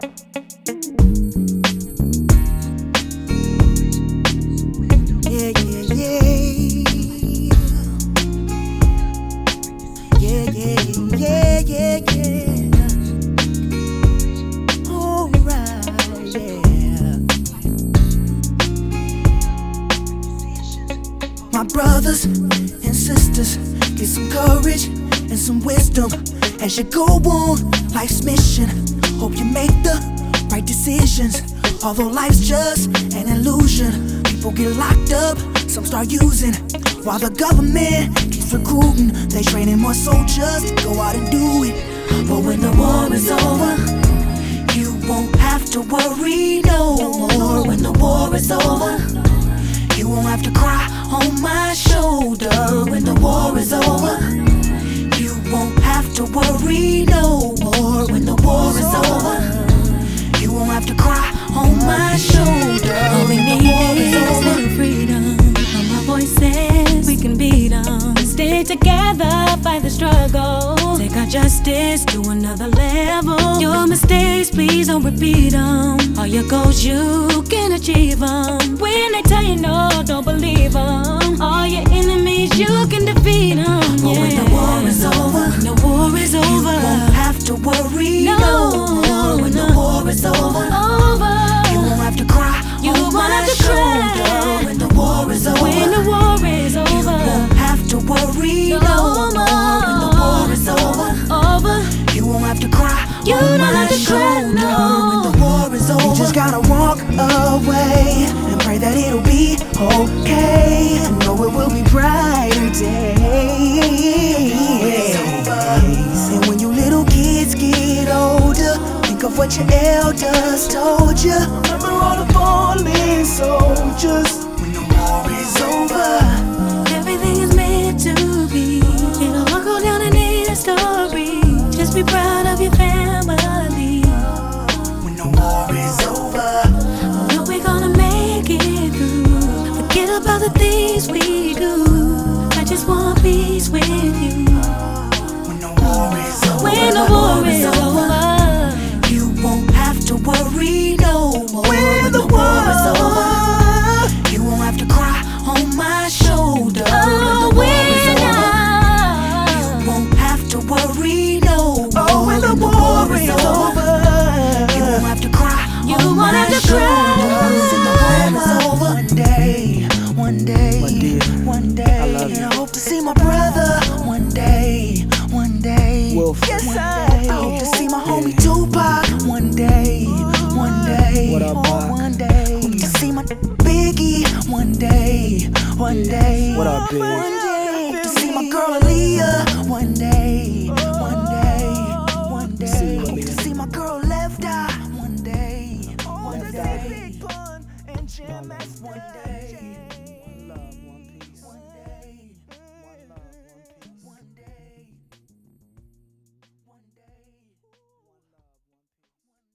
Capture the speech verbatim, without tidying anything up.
Yeah, yeah, yeah. Yeah, yeah, yeah, yeah, yeah. Alright, yeah. My brothers and sisters, get some courage and some wisdom as you go on life's mission. Hope you make the right decisions. Although life's just an illusion, people get locked up, some start using, while the government keeps recruiting. They training more soldiers to go out and do it. But when the war is over, you won't have to worry no more. When the war is over, you won't have to cry on my shoulder. When the war is over, you won't have to worry no more. When the war is over, you won't have to cry on my shoulder. All we need is a little freedom. All my voices, we can beat them. Stay together, fight the struggle. Take our justice to another level. Your mistakes, please don't repeat them. All your goals, you can achieve them. When they tell you no, don't believe them. All your enemies, you can defeat them. But when the war is over, when the war is over, you won't have to worry no, no more. When no. the war is over, over. you won't have to cry You on won't my have to shoulder. cry. When the war is over, When the war is over, you won't have to worry no, no more. When the war is over, over. you won't have to cry You on don't my have to cry, shoulder. no. When the war is over, you just gotta walk away and pray that it'll be okay. I know it will be brighter days. And when you little kids get older, think of what your elders told you. Remember all the fallen soldiers. When the war is over, Everything is meant to be. It'll all go down in history. Just be proud of your family. when the war is over, Know we're gonna make it through. Forget about the things we do. I just want peace with you. when the war is over, When the war is over, you won't have to worry no more. When the war is over, you won't have to cry on my shoulder. oh, When the war is over, when you won't have to worry no more. Oh, when the war is over, you won't have to cry You on won't my have to shoulder. cry. When the war is over, one day, one day, My dear, one day, I love you. and I hope to see my brother one day, one day. Wolf. Yes, I, I hope to see my homie Tupac one day, one day. What up, oh, Pac? one day. Hope to see my Biggie one day, one day. What up, Big? One day. Hope to see my girl Aaliyah one day, one day, one day. See you, Hope to Aaliyah. see my girl Left Eye one day, one Left day. Eye. Big Pun and Jam X one day.